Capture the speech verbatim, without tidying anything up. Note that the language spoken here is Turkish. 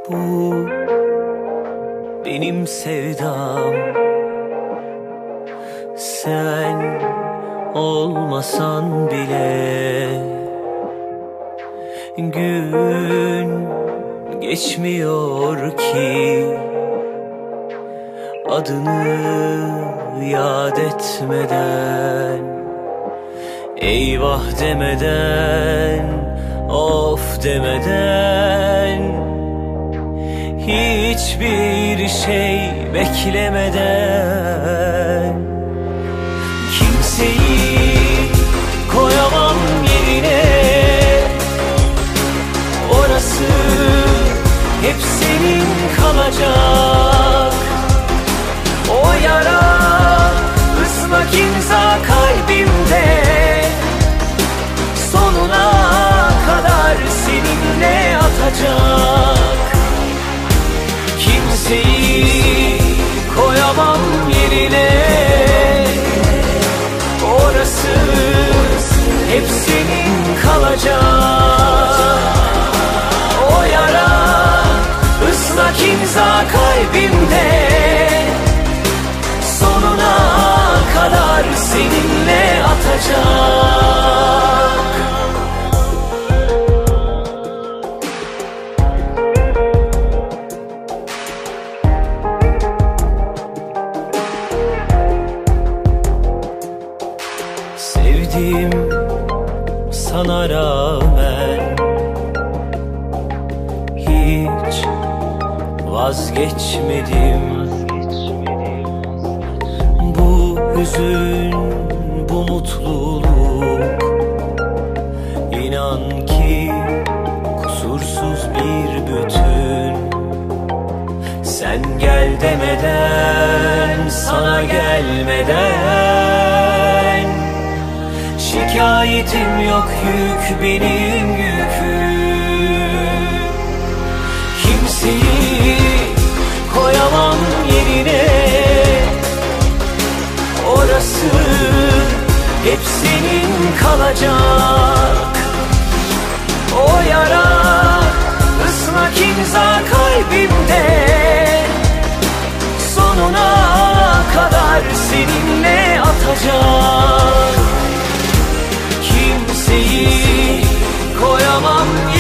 Bu benim sevdam. Sen olmasan bile gün geçmiyor ki adını yad etmeden, eyvah demeden, of demeden, hiçbir şey beklemeden. Kimseyi koyamam yerine, orası hep senin kalacak. O yara ıslak imza kalbimde, sonuna kadar seninle atacak. Kimseyi koyamam yerine, orası hep senin kalacak. O yara ıslak imza kalbimde, sonuna kadar seninle atacak. Sevdim sana rağmen, hiç vazgeçmedim. Bu hüzün, bu mutluluk, inan ki kusursuz bir bütün. Sen gel demeden, sana gelmeden, şikayetim yok, yük benim yüküm. Kimseyi koyamam yerine, orası hep senin kalacak. O yara ıslak imza kalbimde, sonuna kadar seninle atacak. Kimseyi koyamam